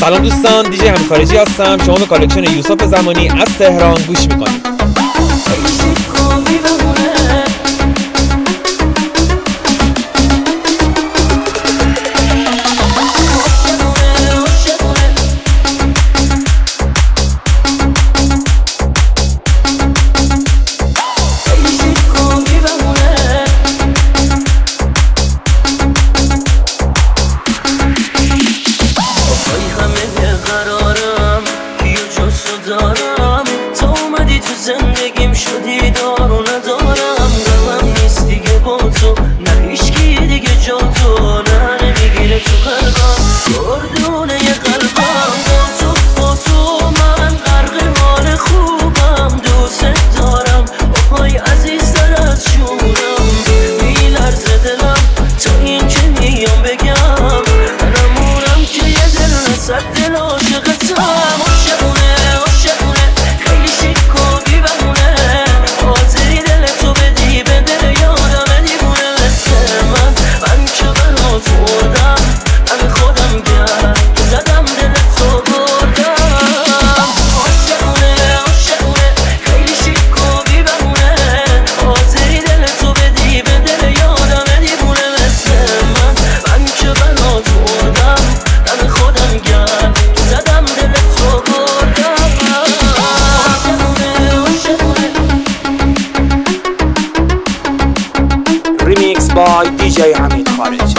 سلام دوستان، دیجی همین خارجی هستم. شما به کالکشن یوسف زمانی از تهران گوش میکنید. زندگیم شدی دار و ندارم، قلبم نیست دیگه با تو، نه هیچکی دیگه جا تو، نه نمیگیره تو قلبم گردونه یه قلبم. با تو من غرق حال خوبم، دوست دارم آهای عزیز تر از جونم، میلرزه دلم تا این که میام بگم، منمونم که یه دل نصد دل عاشقتم. Remix by DJ حمید خارجی.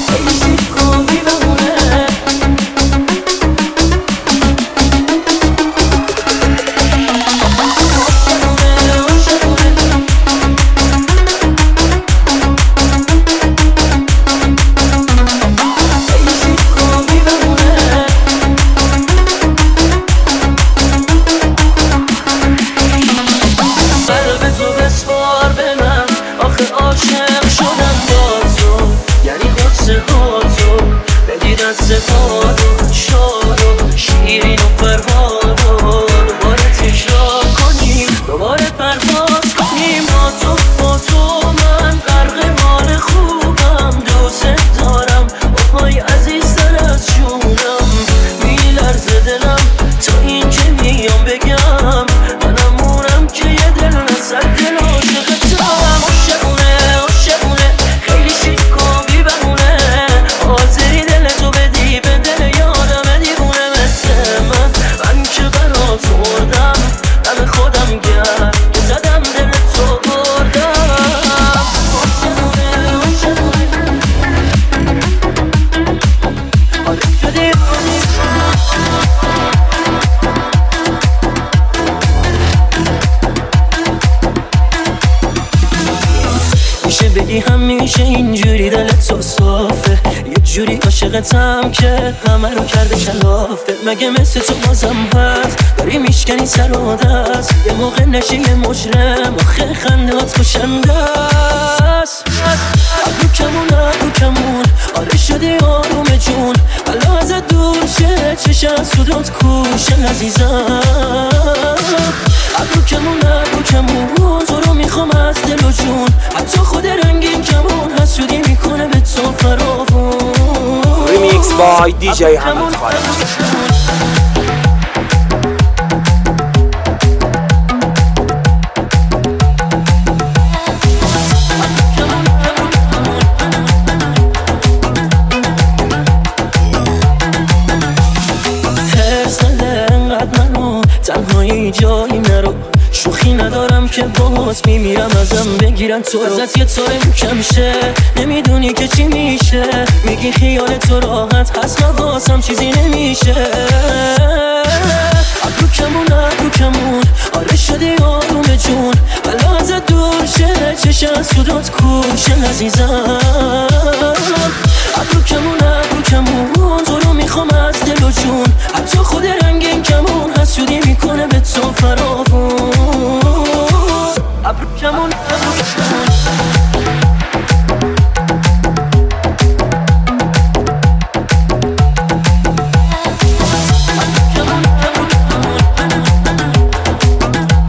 عاشق شدم با تو، یعنی قصه ها تو بدی دست پادو، شاد و شیرین و فرهاد و دوباره تکرار کنیم، دوباره پرواز کنیم. با تو من غرق حال خوبم، دوست دارم آهای عزیز تر از جونم، میلرزه دلم تا این که میام بگم، منمونم که یه دل نصد دل عاشقتم. بگی همیشه اینجوری دلت تو صافه، یه جوری عاشقتم که همه رو کرده کلافه، مگه مثل تو بازم هست داری میشکنی سر و دست، یه موقع نشی یه مجرم آخه خندهات خوشنده است. ابرو کمون آره شدی آروم جون، بلا ازت دور شه چشم سودات کوشن عزیزم. ابرو کمون تو رو میخوام از دل و جون، حتی خود رنگین کمون حسودی میکنه به تو فراوون. Remix by DJ حمید خارجی. تنهایی جایی نرو، شوخی ندارم که باز میمیرم ازم بگیرن تو رو، ازت یه طوره کم شه نمیدونی که چی میشه، میگی خیال تو راحت هست واسم چیزی نمیشه. ابرو کمون آره شدی آروم جون، بلا ازت دور شه چشم سودات کوشن عزیزم. ابرو کمون تو رو میخوام از دل و جون، حتی خود رنگین کمون حسودی میکنه به تو فراوون. ابرو کمون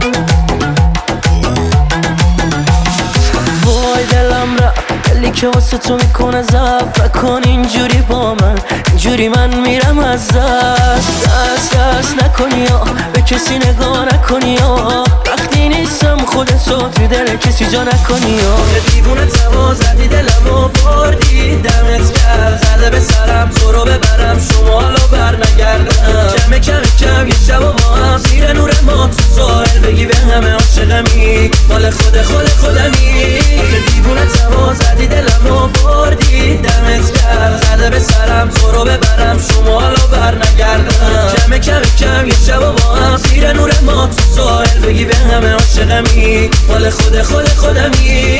وای دلم رفت دلی که واسه تو میکنه ضعف نکن اینجوری با من، اینجوری من میرم از دست نکنی یا به کسی نگاه نکنی یا وقتی نیستم خودتو تو دل کسی جا نکنی یا دیوونه توا زدی دلمو بردی دمت کرد زده به سرم تو رو ببرم شمالو بر نگردم کم یه شب و با هم زیر نور ما تو ساحل بگی به همه عاشقمی مال خودمی دیوونه توا زدی دلمو بردی دمت کرد زده به سرم تو رو ببرم شمالو بر نگردم کم یه شب و با هم زیر نور ما تو ساحل بگی به همه عاشقمی مال خودمی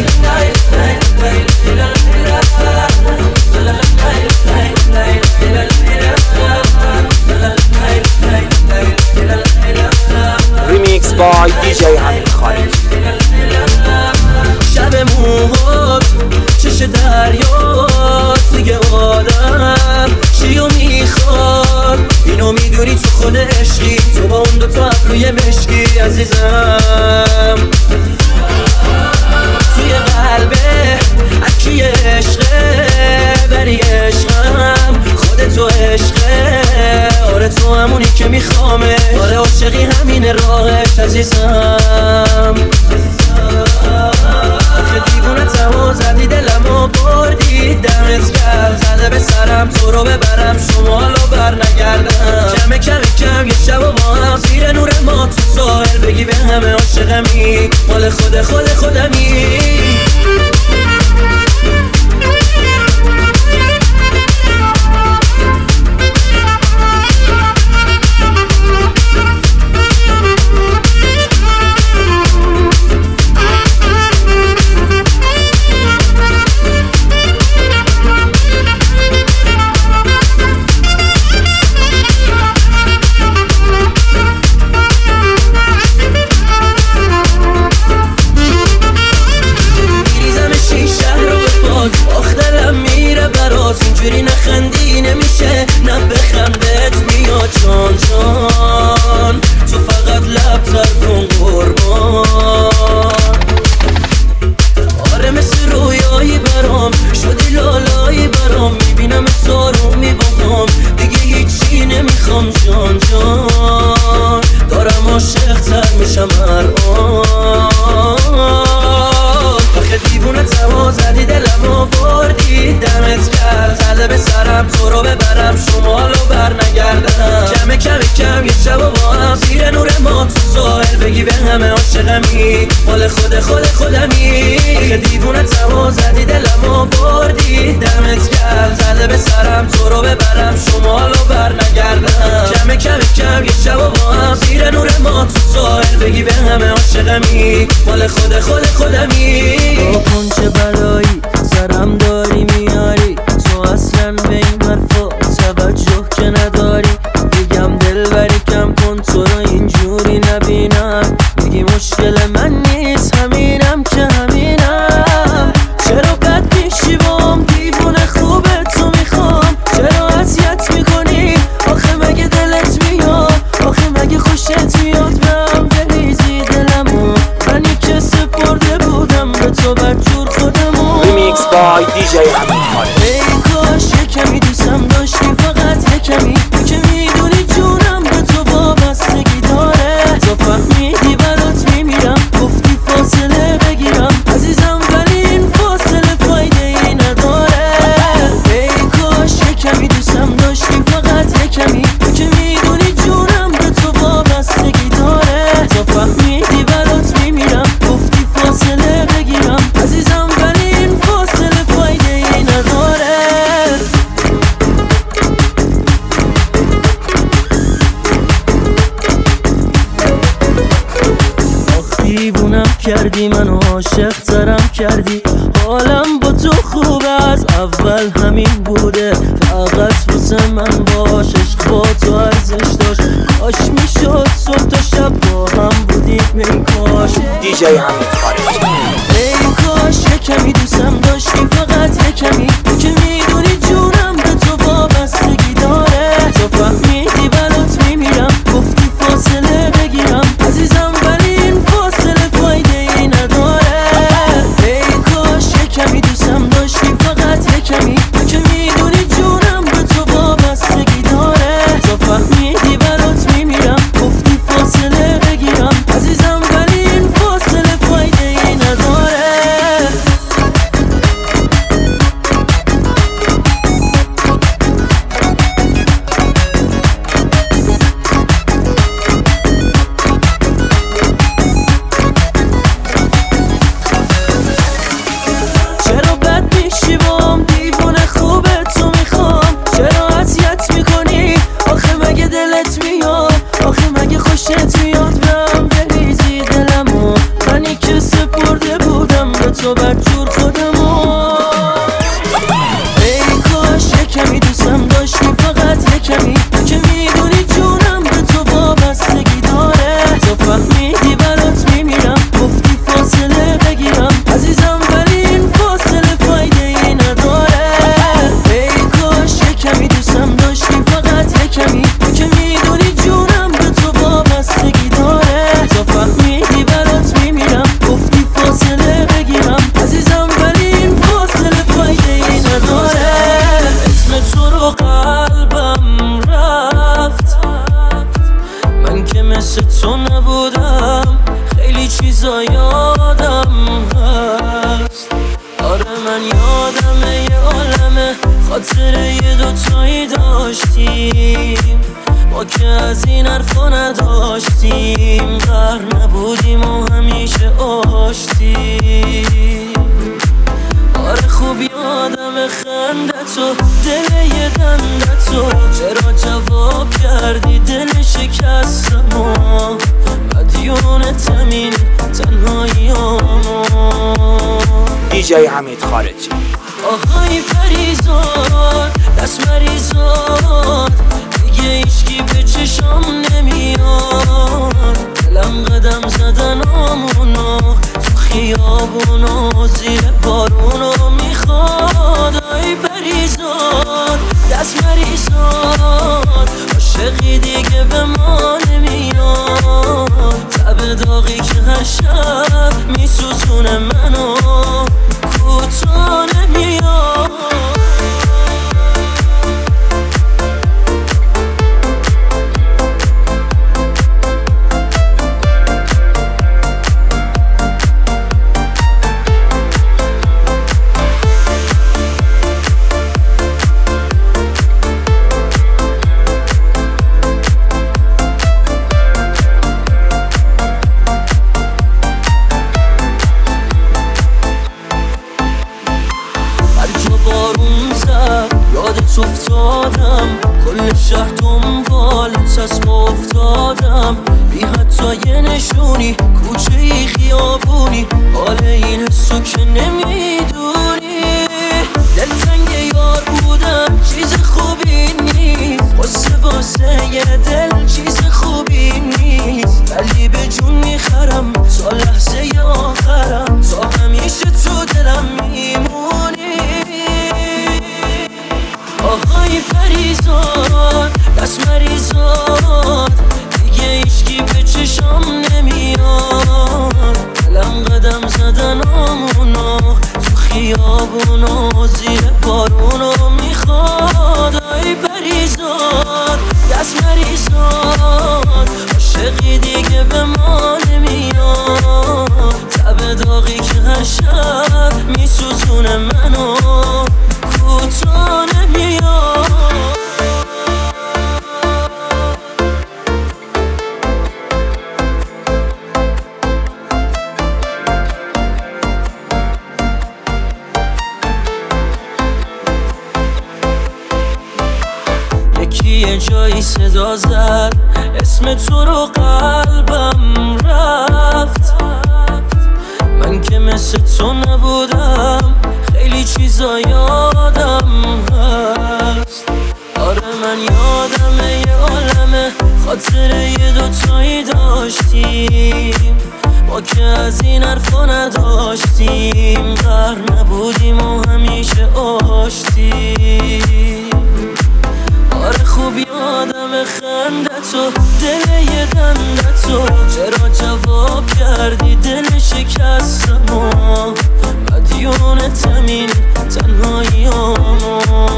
ریمیکس بای دیجی حمید خارجی. شب موهات چش دریات دیگه آدم چیو میخواد اینو میدونی تو خود عشقی تو با اون دوتا ابروی مشکی عزیزم توی قلبه اکی عشقه بری عشقم خودتو عشقه آره تو همونی که میخوامه آره عاشقی همین راهش عزیزم دیوونه تمام زدی دلمو بردی دمت کرد زده به سرم تو رو ببرم شمالو بر نگردم کم یه شب و با هم زیر نور ما تو ساحل بگی به همه عاشقمی مال خودمی اینجوری نخندی نمیشه نه بخندت میاد جان تو فقط لب تر کن قربان آره مثل رویایی برام شدی لالایی برام میبینم تو میباهم دیگه هیچی نمیخوام جان دارم عاشق تر میشم هر آخه دیوونه تما زدی دلمو بردی دمت کرد زده به سرم تو رو ببرم شمالو بر نگردم کم یه شب و با هم زیر نور ما تو ساحل بگی به همه عاشقمی مال خودمی آخه دیوونه تما زدی دلمو بردی دمت کرد زده به سرم تو رو ببرم شمالو بر نگردم کم یه شب و با هم زیر نور ما تو ساحل بگی به همه عاشقمی مال خودمی کن چه بلایی سرم داری میاری تو اصلا به این حرفا توجه که نداری میگم دلبری کم کن تو رو اینجوری نبینم میگی مشکل من نیست همینم که همینم چرا بد میشی بام دیوونه خوبه تو میخوام چرا اذیت میکنی آخه مگه دلت میاد آخه مگه خوشت میاد بهم بریزی دلمو منی که سپرده بودم به تو بدجور خودمو ریمیکس بای دیجی حمید خارجی. ای کاش یه کمی دوستم داشتی فقط یه کمی که میدونی جونم به تو وابستگی داره تو فهمیدی برات میمیرم گفتی فاصله بگیرم عزیزم ولی این فاصله فایده ای نداره ای کاش یه کمی دوستم داشتی فقط یه کمی که میدونی جونم به تو وابستگی داره تو فهمیدی برات میمیرم گفتی فاصله بگیرم عزیزم ولی این فاصله فایده ای نداره دیوونم کردی منو عاشق ترم کردی حالم با تو خوب از اول همین بوده فقط واسه من باش عشق با تو ارزش داشت کاش میشد صبح تا شب با هم بودیم ای کاش دیجی حمید خارجی. ای کاش یه کمی دوستم داشتی فقط یه کمی که میدونی جونم به تو وابستگی داره تو فهمیدی برات میمیرم گفتی فاصله بگیرم عزیزم ولی این فاصله فایده ای نداره ای کاش یه کمی دوستم داشتی خاطره یه دوتایی داشتیم، ما که از این حرفا نداشتیم، غر نبودیم و همیشه آشتیم. آره خوب یادم خندتو، دل یه دندتو، چرا جواب کردی دل شکستمو، مدیونتم این تنهاییامو. دیجی حمید خارجی. آهای پریزاد دست مریزاد، دیگه ایشکی به چشم نمیاد، دلم قدم زدن آمونو تو خیابونو زیر بارونو میخواد. آی پریزاد دست مریزاد، عاشقی دیگه به ما نمیاد، تب داغی که هر شب میسوزونه منو کوتا نمیاد. یادت افتادم، کل شهر دنبالت چشم افتادم، بی حتی یه نشونی، کوچه ای خیابونی، حال این حسو که نمیدونی. دلتنگ یار بودم چیز خوبی نیست، قصه واسه یه دل چیز خوبی نیست، ولی به جون میخرم تا لحظه آخرم، تا همیشه تو دلم میمونی. آهای پریزاد دست مریزاد، دیگه ایشکی به چشم نمیاد، دلم قدم زدن آمونو تو خیابونو زیر بارونو میخواد. آی پریزاد دست مریزاد، عاشقی دیگه به ما نمیاد، تب داغی که هر شب میسوزونه منو کوتا نمیاد. یکی یه جایی صدا زد اسم تو رو، قلبم رفت، من که مثل تو نبودم، خیلی چیزا یادم هست. آره من یادمه یه عالمه خاطره یه دوتایی داشتیم، ما که از این حرفا نداشتیم، غر نبودیم و همیشه آشتیم. آره خوب یادم خندتو، دل یه دندتو، چرا جواب کردی دل شکستمو، مدیونتم این تنهاییامو.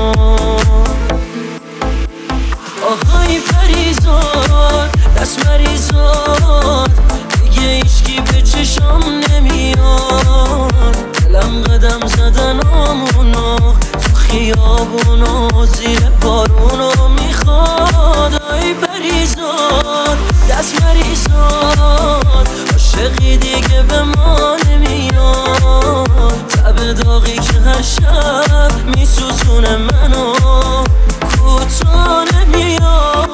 آهای پریزاد دست مریزاد، دیگه ایشکی به چشم نمیاد، دلم قدم زدن آمونو تو خیابونو زیر بارونو میخواد. آی پریزاد دست مریزاد، عاشقی دیگه به ما نمیاد، تب داغی که هر شب میسوزونه منو کوتا نمیاد.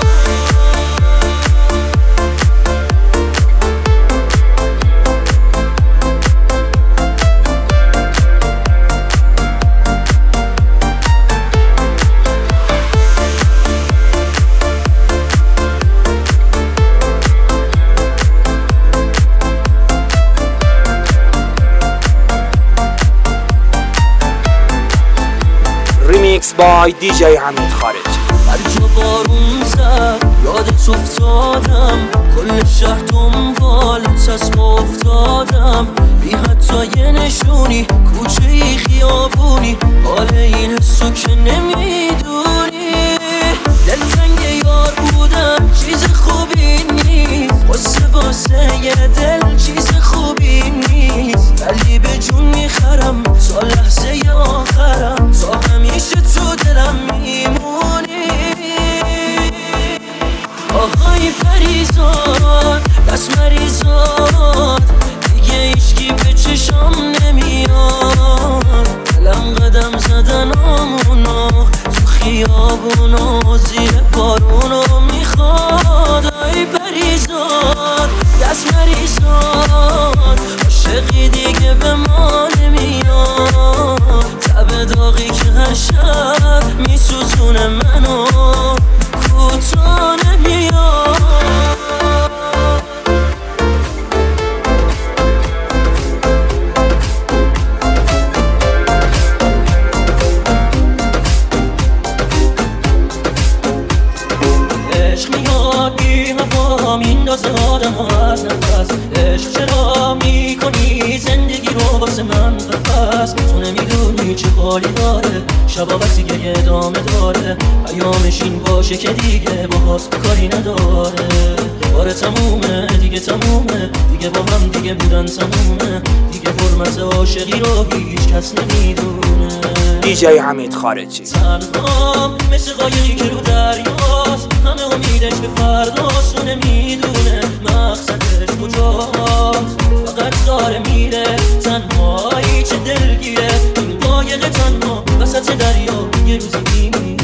Remix by DJ حمید خارجی. هر جا بارون زد یادت افتادم، کل شهر دنبالت چشم افتادم، بی حتی یه نشونی، کوچه ای خیابونی، حال این حسو که نمیدونی. دلتنگ یار بودم چیز خوبی نیست، قصه واسه یه دل چیز خوبی نیست، ولی به جون میخرم تا لحظه آخرم، تا همیشه تو که هر شب میسوزونه منو کوتاه نمیاد. عشق میاد بی هوا میندازه آدم از نفس. عشق چرا میکنی زندگی رو واسه من بفس؟ تو نمیدونی چه حالی داره شبا وقتی که ادامه داره. پیامش این باشه که دیگه باهات کاری نداره. آره تمومه دیگه، تمومه دیگه، با هم دیگه بودن تمومه دیگه. حرمت عاشقی رو هیچ کس نمیدونه. دیجی حمید خارجی. تنهام مثل قایقی که رو دریاست، همه امیدش به فرداست و نمیدونه مقصدش کجاست. فقط داره میره تنهایی، چه دلگیره این قایق تنها وسط دریا یه روزی میمیره.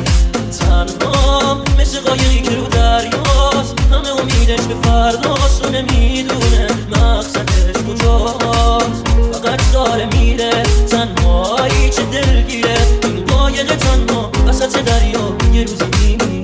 تنهام مثل قایقی که رو دریاست، همه امیدش به فرداست و نمیدونه مقصدش کجاست. فقط داره میره تنهایی، چه دلگیره این قایق تنها وسط دریا یه روزی میمیره.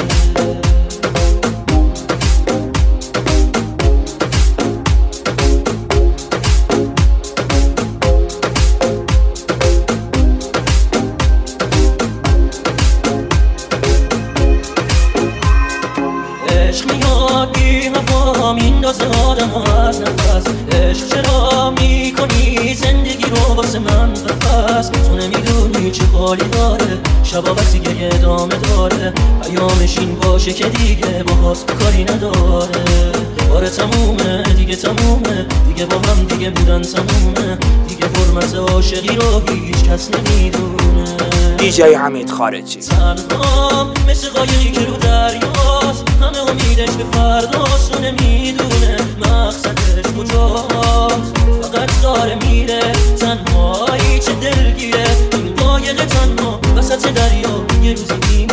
عشق میاد بی هوا میندازه آدم از نفس. عشق چرا میکنی زندگی رو واسه من بفس؟ تو نمیدونی چه حالی داره شبا وقتی که ادامه داره. پیامش این باشه که دیگه باهات کاری نداره. آره تمومه دیگه، تمومه دیگه، با هم دیگه بودن تمومه دیگه. حرمت عاشقی رو هیچ کس نمیدونه. دیجی حمید خارجی. تنهام مثل قایقی که رو دریاست، همه امیدش به فرداست و نمیدونه مقصدش کجاست. فقط داره میره تنهایی، چه دلگیره این قایق تنها وسط دریا یه روزی میمیره.